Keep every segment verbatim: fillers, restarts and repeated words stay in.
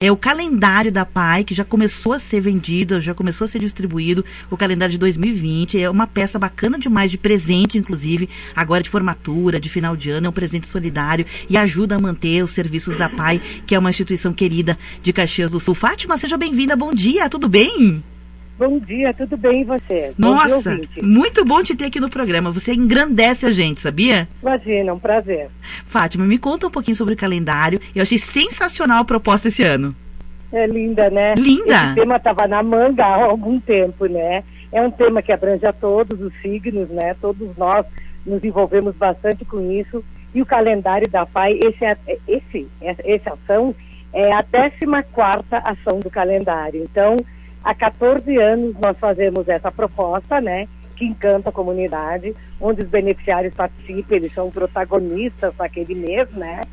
É o calendário da P A I, que já começou a ser vendido, já começou a ser distribuído, o calendário de dois mil e vinte. É uma peça bacana demais, de presente, inclusive, agora de formatura, de final de ano. É um presente solidário e ajuda a manter os serviços da P A I, que é uma instituição querida de Caxias do Sul. Fátima, seja bem-vinda. Bom dia, tudo bem? Bom dia, tudo bem e você? Nossa, muito bom te ter aqui no programa. Você engrandece a gente, sabia? Imagina, um prazer. Fátima, me conta um pouquinho sobre o calendário. Eu achei sensacional a proposta esse ano. É linda, né? Linda! Esse tema estava na manga há algum tempo, né? É um tema que abrange a todos os signos, né? Todos nós nos envolvemos bastante com isso. E o calendário da P A I, esse, esse, essa ação é a décima quarta ação do calendário. Então, há quatorze anos nós fazemos essa proposta, né, que encanta a comunidade, onde os beneficiários participam, eles são protagonistas naquele mês, né,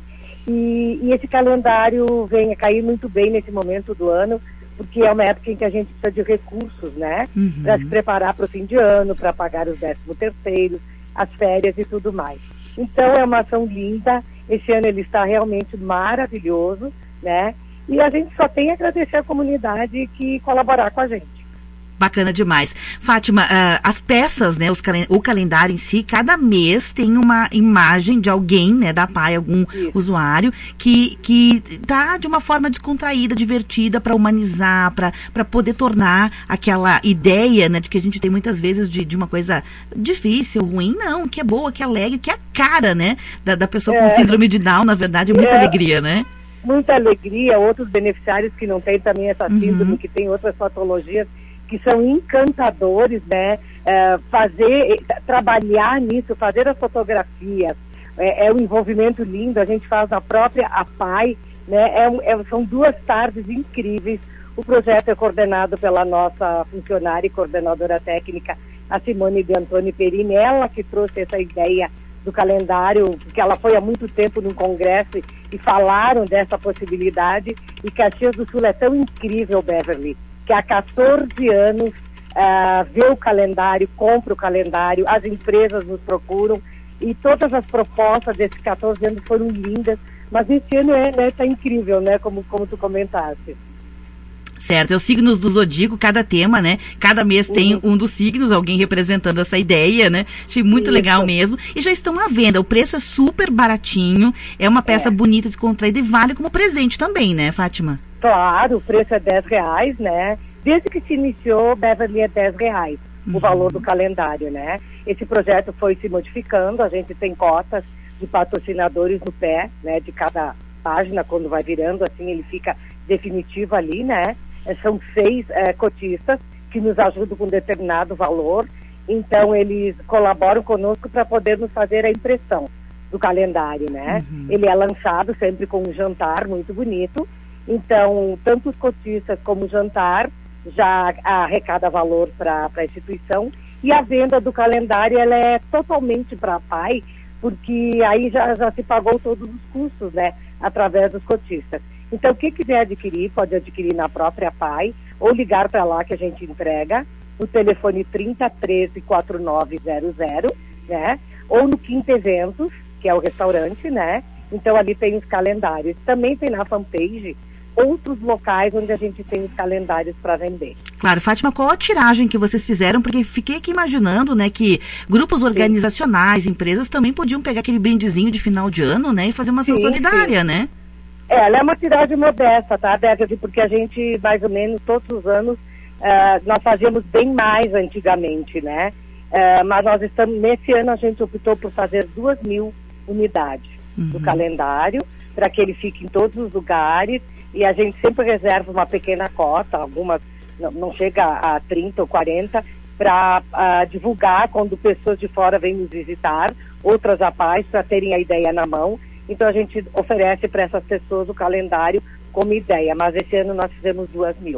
e, e esse calendário vem a cair muito bem nesse momento do ano, porque é uma época em que a gente precisa de recursos, né, uhum. para se preparar para o fim de ano, para pagar os décimo terceiros, as férias e tudo mais. Então é uma ação linda, esse ano ele está realmente maravilhoso, né, e a gente só tem a agradecer a comunidade que colaborar com a gente. Bacana demais. Fátima, uh, as peças, né, os calen- o calendário em si, cada mês tem uma imagem de alguém, né, da P A I, algum Isso. usuário, que, que tá de uma forma descontraída, divertida, para humanizar, para poder tornar aquela ideia, né, de que a gente tem muitas vezes de, de uma coisa difícil, ruim, não, que é boa, que é alegre, que é a cara, né, da, da pessoa é. com síndrome de Down, na verdade, é muita é. alegria, né? Muita alegria, outros beneficiários que não têm também essa síndrome, uhum. que têm outras patologias, que são encantadores, né? É, fazer, trabalhar nisso, fazer as fotografias, é, é um envolvimento lindo, a gente faz na própria A P A I, né? É, é, são duas tardes incríveis. O projeto é coordenado pela nossa funcionária e coordenadora técnica, a Simone de Antoni Perini, ela que trouxe essa ideia do calendário, porque ela foi há muito tempo num congresso e falaram dessa possibilidade, e Caxias do Sul é tão incrível, Beverly, que há quatorze anos uh, vê o calendário, compra o calendário, as empresas nos procuram, e todas as propostas desses quatorze anos foram lindas, mas esse ano é, né, tá incrível, né, como, como tu comentaste. Certo, é os signos do zodíaco, cada tema, né? Cada mês uhum. tem um dos signos, alguém representando essa ideia, né? Achei muito Isso. legal mesmo. E já estão à venda, o preço é super baratinho, é uma peça é. bonita, descontraída e vale como presente também, né, Fátima? Claro, o preço é dez reais, né? Desde que se iniciou, Beverly é dez reais, uhum. o valor do calendário, né? Esse projeto foi se modificando, a gente tem cotas de patrocinadores no pé, né? De cada página, quando vai virando, assim, ele fica definitivo ali, né? São seis é, cotistas que nos ajudam com determinado valor, então eles colaboram conosco para podermos fazer a impressão do calendário, né? Uhum. Ele é lançado sempre com um jantar muito bonito, então tanto os cotistas como o jantar já arrecada valor para a instituição, e a venda do calendário ela é totalmente para a P A I, porque aí já, já se pagou todos os custos, né? Através dos cotistas. Então, quem quiser adquirir, pode adquirir na própria P A I ou ligar para lá que a gente entrega, no telefone trinta, treze, quarenta e nove zero zero, né? Ou no Quinta Eventos, que é o restaurante, né? Então, ali tem os calendários. Também tem na fanpage outros locais onde a gente tem os calendários para vender. Claro, Fátima, qual a tiragem que vocês fizeram? Porque fiquei aqui imaginando, né, que grupos organizacionais, sim. empresas também podiam pegar aquele brindezinho de final de ano, né, e fazer uma ação sim, solidária, sim. né? É, ela é uma tiragem modesta, tá, Beverly? Porque a gente, mais ou menos, todos os anos, uh, nós fazíamos bem mais antigamente, né? Uh, mas nós estamos, nesse ano a gente optou por fazer duas mil unidades uhum. do calendário, para que ele fique em todos os lugares, e a gente sempre reserva uma pequena cota, algumas não, não chega a trinta ou quarenta, para uh, divulgar quando pessoas de fora vêm nos visitar, outras a paz, para terem a ideia na mão. Então a gente oferece para essas pessoas o calendário como ideia, mas esse ano nós fizemos duas mil.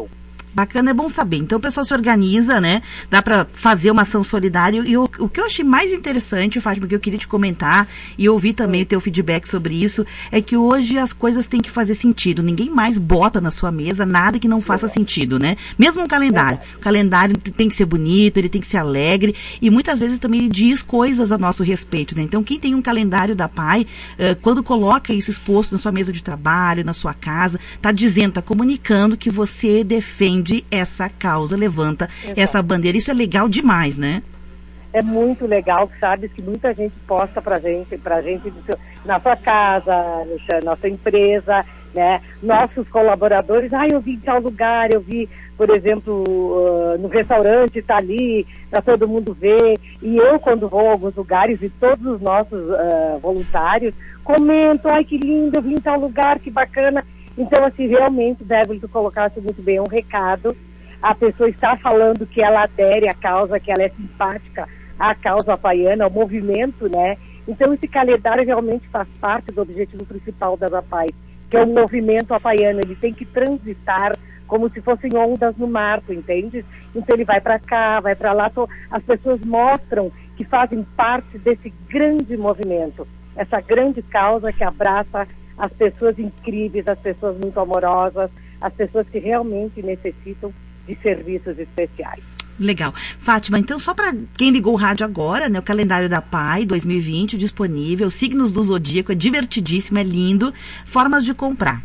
Bacana, é bom saber. Então o pessoal se organiza, né? Dá para fazer uma ação solidária. E o, o que eu achei mais interessante, Fátima, que eu queria te comentar e ouvir também o teu feedback sobre isso, é que hoje as coisas têm que fazer sentido. Ninguém mais bota na sua mesa nada que não faça sentido, né? Mesmo um calendário. O calendário tem que ser bonito, ele tem que ser alegre e muitas vezes também ele diz coisas a nosso respeito, né? Então quem tem um calendário da P A I, uh, quando coloca isso exposto na sua mesa de trabalho, na sua casa, tá dizendo, tá comunicando que você defende essa causa, levanta Exato. Essa bandeira. Isso é legal demais, né? É muito legal, sabe, que muita gente posta pra gente, pra gente na sua casa, na sua empresa, né? Nossos colaboradores, ah, eu vi em tal lugar, eu vi, por exemplo, uh, no restaurante, tá ali, pra todo mundo ver. E eu, quando vou a alguns lugares, e todos os nossos uh, voluntários comentam, ai, que lindo, eu vi em tal lugar, que bacana. Então, assim, realmente, Beverly, tu colocaste muito bem um recado. A pessoa está falando que ela adere à causa, que ela é simpática à causa havaiana, ao movimento, né? Então, esse calendário realmente faz parte do objetivo principal da APAI, que é o movimento havaiano. Ele tem que transitar como se fossem ondas no mar, tu entende? Então, ele vai para cá, vai para lá. As pessoas mostram que fazem parte desse grande movimento, essa grande causa que abraça as pessoas incríveis, as pessoas muito amorosas, as pessoas que realmente necessitam de serviços especiais. Legal. Fátima, então só para quem ligou o rádio agora, né, o calendário da P A I dois mil e vinte disponível, signos do zodíaco, é divertidíssimo, é lindo. Formas de comprar.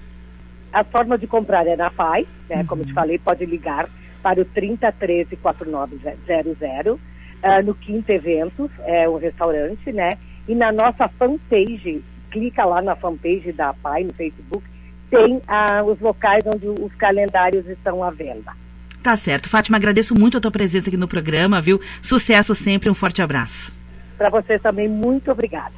A forma de comprar é na P A I, né, uhum. Como te falei, pode ligar para o trinta, treze, quarenta e nove zero zero, uh, no Quinta Eventos, é um restaurante, né, e na nossa fanpage, clica lá na fanpage da P A I no Facebook, tem ah, os locais onde os calendários estão à venda. Tá certo. Fátima, agradeço muito a tua presença aqui no programa, viu? Sucesso sempre, um forte abraço. Para vocês também, muito obrigada.